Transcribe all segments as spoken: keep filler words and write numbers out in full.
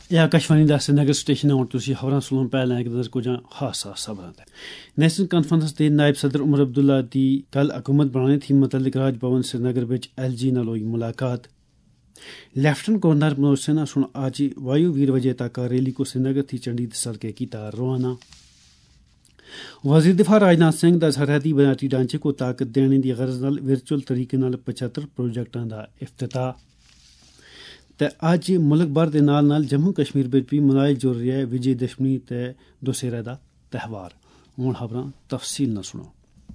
ਇਹ ਆਕਾਸ਼ਵਾਣੀ ਦਾ श्रीनगर स्टेशन है और तुसी खबरां सुनन पहले एक नजर को जा खास खबरां नेशनल कॉन्फ्रेंस के नायब सदर उमर अब्दुल्ला दी कल हुकूमत बनाने थी मुतल्लिक राज भवन श्रीनगर विच एल जी नाल होई मुलाकात। लेफ्टिनेंट गवर्नर मनोज सिन्हा सुन आज वायु वीर विजेता का रैली को श्रीनगर थी चंडी सड़के कीता रवाना। वजीर दिफा राजनाथ सिंह दा सरहदी बुनियादी ढांचे को ताकत देने की गरज नाल वर्चुअल तरीके नाल पचहत्तर प्रोजेक्टां दा इफ्तिताह। ते अज मुल्क भर के नाल नाल जम्मू कश्मीर विच भी मनाया जा रहा है विजय दशमी ते दशहरा दा त्यौहार। हुण खबरां तफसील न सुनो।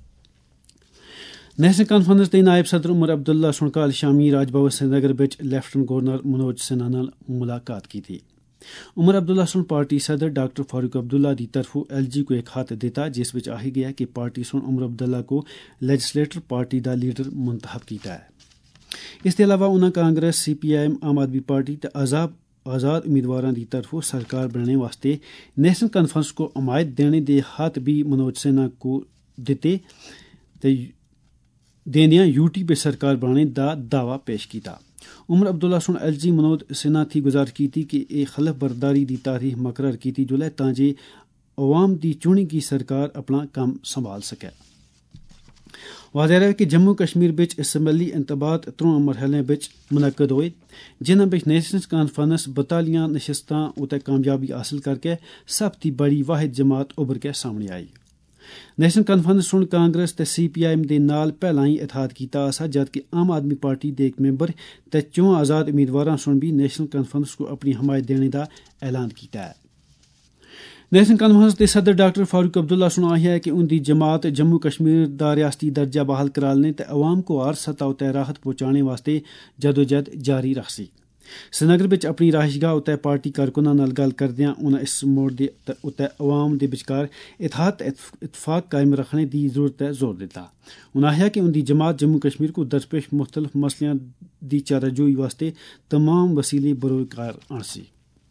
नेशनल कॉन्फ्रेंस के नायब सदर उमर अब्दुल्ला सुन कल शामी राजभवन श्रीनगर विच लेफ्टिनेंट गवर्नर मनोज सिन्हा नाल मुलाकात की थी। उमर अब्दुल्ला सुन पार्टी सदर डॉक्टर फारूक अब्दुल्ला की तरफों एल जी को एक खत दिता जिस विच आखी गया कि पार्टी सुन उमर अब्दुल्ला को लेजिस्लेटर पार्टी का लीडर मुंतखब किया है। इसके अलावा उन्होंने Congress C P I M Aam Aadmi party ते आजाद आजाद उम्मीदवारों की तरफों सरकार बनाने वास्ते नेशनल कॉन्फ्रेंस को हमायत देने के हाथ भी मनोज सिन्हा को दिते ते देनिया यूटी पे सरकार बनाने का दावा पेश किया। उमर अब्दुल्ला सुन एल जी मनोज सिन्हा थी गुजारिश की थी कि एक खलफ बरदारी की तारीख मुकर्रर की जुले तां जे अवाम की चुनी की सरकार अपना काम संभाल सके। वाज़ेह है कि जम्मू कश्मीर विच असम्बली इंतबात त्रों मरहलें विच मुनक्कद होए जिन्हां विच नेशनल कॉन्फ्रेंस बतालियां नशस्तां उत्ते कामयाबी हासिल करके सब दी बड़ी वाहिद जमात उभर के सामने आई। नेशनल कॉन्फ्रेंस सुन कांग्रेस ते सी पी आई एम दे नाल पहला ही इतिहाद कीता असा जबकि आम आदमी पार्टी दे एक मैंबर ते चौं आजाद उम्मीदवारां सुन भी नेशनल कॉन्फ्रेंस को अपनी हमायत देने का ऐलान किया है। नेशनल कॉन्फ्रेंस के सदर डॉक्टर फारूक अब्दुल्ला सुन आया है कि उनकी जमात जम्मू कश्मीर का रियासती दर्जा बहाल कराने ते अवाम को हर सतह उत्ते राहत पहुंचाने वास्ते जदोजहद जारी रखसी। श्रीनगर विच अपनी राहिशगाह उत्ते पार्टी कारकुनां नाल गल करदियां उन्हें इस मोड़ दे उत्ते अवाम दे विचकार इत्तेहाद ते इत्तफाक कायम रखने की जरूरत पर जोर दिता। उन्हें आया कि उनकी जमात जम्मू कश्मीर को दरपेश मुख्तलिफ मसलियां दी चाराजोई वास्ते तमाम वसीले बरोकार आणसी।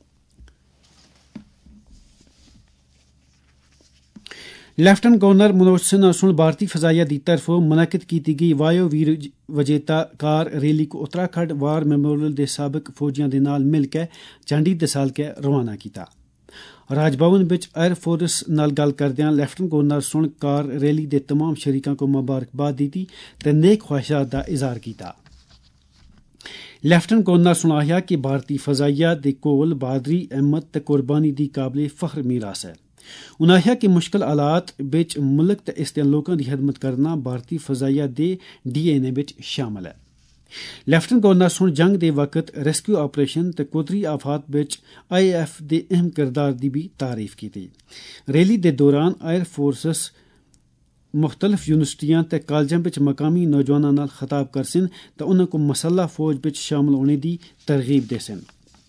लेफ्टिनेंट गवर्नर मनोज सिन्हा सुन भारतीय फजाइया की तरफों मुनक्किद की गई वायु वीर विजेता कार रैली को उत्तराखंड वार मेमोरियल के साबिक फौजियों के नाल मिलकर चंडी दसाल के रवाना किया। राजभवन विच एयर फोर्स नाल गल करदियां लेफ्टिनेंट गवर्नर सुन कार रैली के तमाम शरीकों को मुबारकबाद दी ते नेक ख्वाहिशात का इजहार किया। लेफ्टिनेंट गवर्नर सुन आया कि भारतीय फजाइया दे कोल बहादरी अहमद ते कुर्बानी की काबिल फख्र मीरास है। उन्हें आखिया कि मुश्किल हालात विच मुल्क ते इसदे लोकां दी खिदमत करना भारतीय फजाइया दे डी एन ए विच शामिल है। लेफ्टिनेंट गवर्नर सुन जंग दे वक्त रेस्क्यू ऑपरेशन ते कुदरती आफात विच आई एफ दे अहम किरदार दी भी तारीफ की थी। रैली दे दौरान एयर फोर्सेस मुख्तलिफ यूनिवर्सिटियां ते कॉलेजां विच मकामी नौजवानां नाल खिताब करसन ते उन्हां को मसल्ला फौज विच शामिल होने की तरगीब देसन।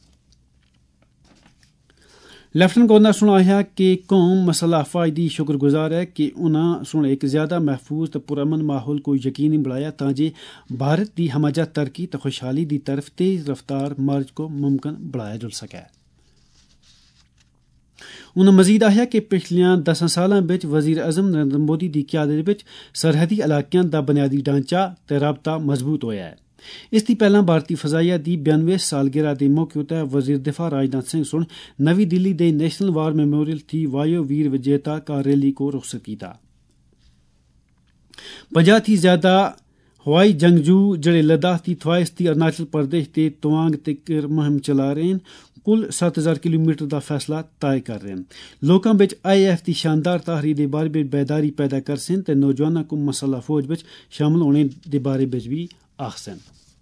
लेफ्टिनेंट गवर्नर सुन आया कि कौम मसला अफवाज की शुक्रगुजार है कि उन्हें सुन एक ज्यादा महफूज तो पुरअमन माहौल को यकीनी बनाया ताकि भारत की हमाजा तरक्की तो खुशहाली की तरफ तेज रफ्तार मार्च को मुमकिन बनाया जा सके। उन्हें मजीद आया कि पिछलियां दस सालों में वजीर अजम नरेंद्र मोदी की क्यादत में सरहदी इलाकों का बुनियादी ढांचा ते राबता मजबूत होया है। इसकी पहला भारतीय फजाइया की बयानवे सालगिरह के मौके उत्ते वजीर दिफा राजनाथ सिंह सुन नवी दिल्ली के नेशनल वार मेमोरियल थी वायु वीर विजेता का रैली को रुखसत किया। पचास थी ज्यादा हवाई जंगजू जड़े लद्दाख की थवाइस थी अरुणाचल प्रदेश के तवांग तक मुहिम चला रहे हैं कुल सत्त हजार किलोमीटर का फैसला तय कर रहे हैं। लोगों में आई एफ की शानदार तहरीर के बारे में बेदारी पैदा कर सन ते नौजवानों को मसला फौज में शामिल होने के बारे में भी आखसन।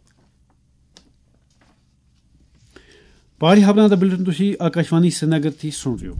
पहाड़ी खबरां दा बुलेटिन तुसी आकाशवाणी श्रीनगर थी सुन रहे हो।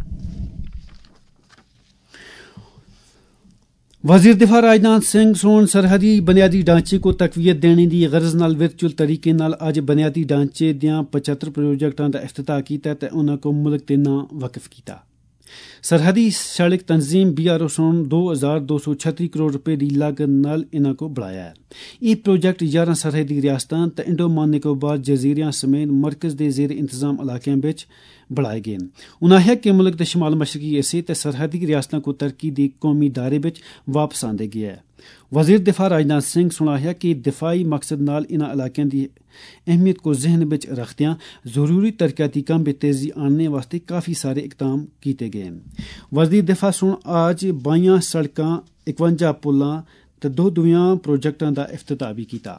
वजीर दिफा राजनाथ सिंह सोन सरहदी बुनियादी ढांचे को तकवीयत देने की गरज नाल वर्चुअल तरीके नाल अज बुनियादी ढांचे दियां पचहत्तर प्रोजेक्टां दा इफ्तिताह कीता ते उन्हां को मुल्क दे नां वक्फ किया। सरहदी सड़क तंजीम बी आर ओ सोन दो हजार दो सौ छत्ती करोड़ रुपए की लागत नाल इन्हां को बढ़ाया है। ये प्रोजेक्ट ग्यारह सरहदी रियासतां ते इंडोमान निकोबार जजीरियां समेत मरकज के जेर इंतजाम इलाकों में बढ़ाए गए। उन्हें आखिया कि मुल्क के शमाल मशरकी हिस्से ते सरहदी रियासतों को तरक्की की कौमी दायरे में वापस आंदे गया है। वजीर दिफा राजनाथ सिंह सुनाया कि दिफाई मकसद नाल इन्हां इलाकों की अहमियत को जहन में रखदियां जरूरी तरक्याती काम में तेजी आने वास्ते काफ़ी सारे इकदाम किए गए हैं। वजीर दिफा सुन आज बाइयां सड़कां इकवंजा पुलां ते दो दुआ प्रोजेक्टां दा इफ्तिताह भी किया।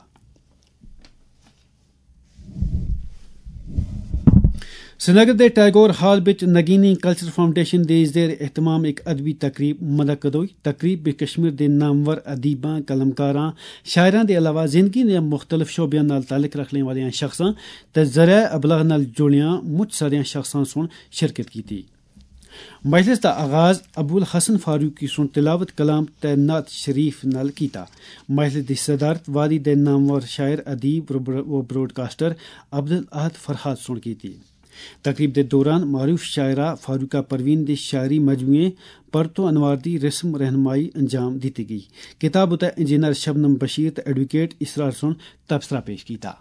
श्रीनगर के टैगोर हाल बिच नगीनी कल्चर फाउंडेशन दे जेर एहतमाम एक अदबी तकरीब मुनक्कद हुई। तकरीब में कश्मीर के नामवर अदीबां कलमकारां शायरां के अलावा जिंदगी के मुख्तलिफ शोबियां नाल ताल्लुक रखने वाले शख्सां ते ज़रिया अबलाग नाल जुड़ियां मुझ सारियां शख्सां सुन शिरकत की थी। मजलिस का आगाज अबुल हसन फारूकी सुन तिलावत कलाम ते नात शरीफ नाल कीता। मजलिस की सदारत वादी दे नामवर शायर अदीब व ब्रॉडकास्टर अब्दुल अहद फरहाद सुन की थी। तकरीब के दौरान मारूफ शायरा फारूका परवीन के शायरी मजमूए परतो अनवार की रस्म रहनमाई अंजाम दी गई। किताब उत इंजीनियर शबनम बशीर ते एडवोकेट इसरार सुन तबसरा पेश किया।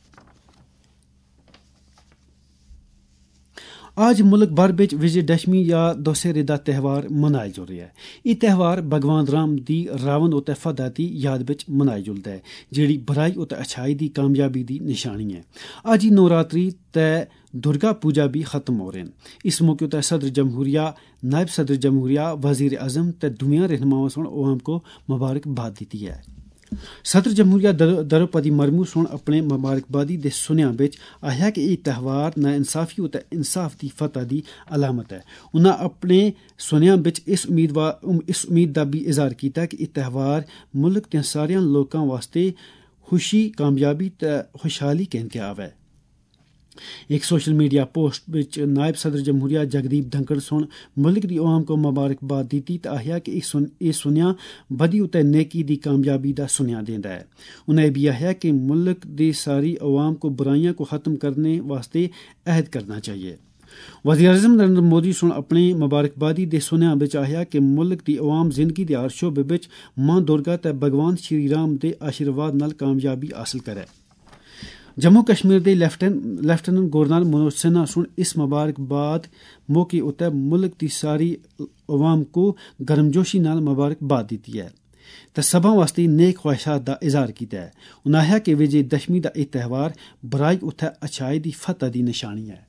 आज मुल्क भर बिच विजयदशमी या दशहरे का त्यौहार मनाया जा रहा है। यह त्यौहार भगवान राम दी रावण उते फतह दी याद बिच मनाया जुलदा है, जेड़ी बुराई उते अच्छाई दी कामयाबी दी निशानी है। आज ही नवरात्रि ते दुर्गा पूजा भी खत्म हो रहे हैं। इस मौके उते सदर जमहूरिया, नायब सदर जमहूरिया, वजीर आजम ते दुनिया रहनुमाओं सुन अवाम को मुबारकबाद दी है। सदर जमहूरिया द्रौपदी मुर्मू सुन अपने मुबारकबादी दे सुनिया बिच आया कि यह त्यौहार ना इंसाफी उते इंसाफ दी फतह दी अलामत है। उन्हें अपने सुनिया बिच इस उम्मीद इस उम्मीद का भी इजहार किया कि यह त्यौहार मुल्क के सारे लोगों वास्ते खुशी, कामयाबी ते खुशहाली कहन के आवे। एक सोशल मीडिया पोस्ट विच नायब सदर जमहूरिया जगदीप धनखड़ सुन मुल्क की अवाम को मुबारकबाद दी ते आया कि यह सुनिया बदी उते नेकी दी कामयाबी दा सुनिया देंदा है। उन्हें भी आया कि मुल्क की सारी अवाम को बुराइयां को खत्म करने वास्ते अहद करना चाहिए। वज़ीर आज़म नरेंद्र मोदी सुन अपने मुबारकबादी दे सुनिया बिच आया कि मुल्क की अवाम जिंदगी के हर शोबे बिच मां दुर्गा ते भगवान श्री राम दे आशीर्वाद नाल कामयाबी हासिल करे। जम्मू कश्मीर के लेफ्टिनेंट गवर्नर मनोज सिन्हा सुन इस मुबारकबाद मौके उत्ते मुल्क की सारी अवाम को गर्मजोशी नाल मुबारकबाद दी है ते सभा वास्ते नेक ख्वाहिशात का इजहार किया है। उन्हें आया कि विजयदशमी का यह त्यौहार बुराई उत्ते अच्छाई की फतह की निशानी है।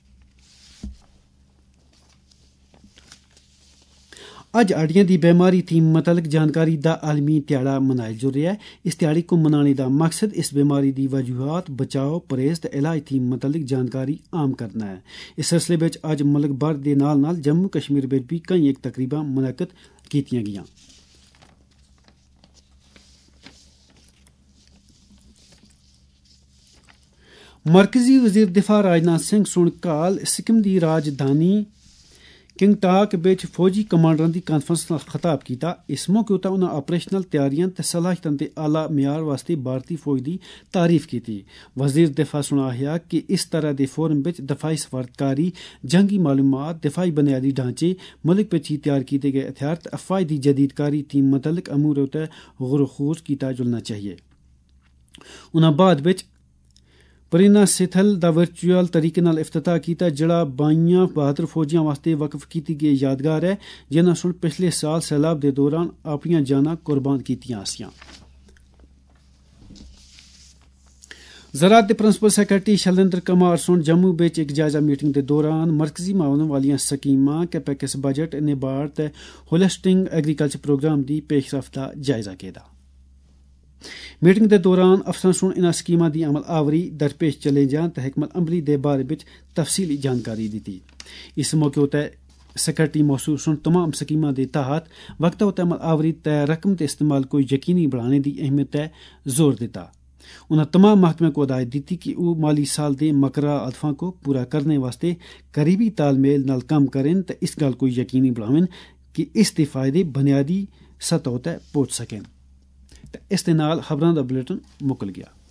अज हड्डियां की बीमारी थी मुतलक जानकारी का आलमी ध्याड़ा मनाया जा रहा है। इस ध्याड़े को मनाने का मकसद इस बीमारी की वजूहत, बचाव, परहेज ते इलाज थी मुतलक जानकारी आम करना है। इस सिलसिले में अज मुल्क भर के नाल नाल जम्मू कश्मीर में भी कई एक तकरीबां मुनक्कद कीतियां गईयां। मरकजी वजीर दिफा राजनाथ सिंह सुन काल सिक्किम की राजधानी किंगटाक बिच फौजी कमांडरां की कांफ्रेंस नाल खिताब किया। इस मौके उत्ते उन्हें आपरेशनल तैयारियां ते सलाहियतां ते आला म्यार वास्ते भारतीय फौज की तारीफ की। वजीर दिफा सुनाया कि इस तरह के फोरम बिच दफाई सफारतकारी, जंगी मालूमात, दिफाई बुनियादी ढांचे, मुल्क बिच ही तैयार किए गए हथियार ते अफवाह की जदीदकारी थी मुतलक अमूर उत्ते गौर किया जुलना चाहिए। उन्हें बाद बिच परिना सिथल दा वर्चुअल तरीके नाल इफ्तिताह किया, जिहड़ा बाइयां बहादुर फौजियां वास्ते वक्फ की गई यादगार है, जिन्हां सुन पिछले साल सैलाब के दौरान अपनियां जानां कुर्बान कीतियां आसियां। ज़राअत दे प्रिंसिपल सैक्रटरी शैलेंद्र कुमार सुन जम्मू बिच एक जायजा मीटिंग के दौरान मरकजी मावन वालियां स्कीमां, कैपेक्स बजट, निबाड़ ते होलिस्टिक एग्रीकल्चर प्रोग्राम की पेशरफ का जायजा किया। मीटिंग के दौरान अफसर सुन इन स्कीमां की अमल आवरी, दरपेश चले जान ते हिकमत अमली के बारे में तफसीली जानकारी दी। इस मौके उत्ते सैक्रटरी मौसूल सुन तमाम स्कीमां के तहत वक्त उत्ते अमल आवरी ते रकम के इस्तेमाल को यकीनी बनाने की अहमियत पर जोर दिता। उन्होंने तमाम महकमे को हिदायत दी कि वह माली साल के मकरा अदफा को पूरा करने वास्ते करीबी तालमेल नाल काम करें ते इस गल को यकीनी बनावें कि इसके फायदे बुनियादी सतह तक पहुंच सकें। इस दे नाल खबरां दा बुलेटिन मुकल गया।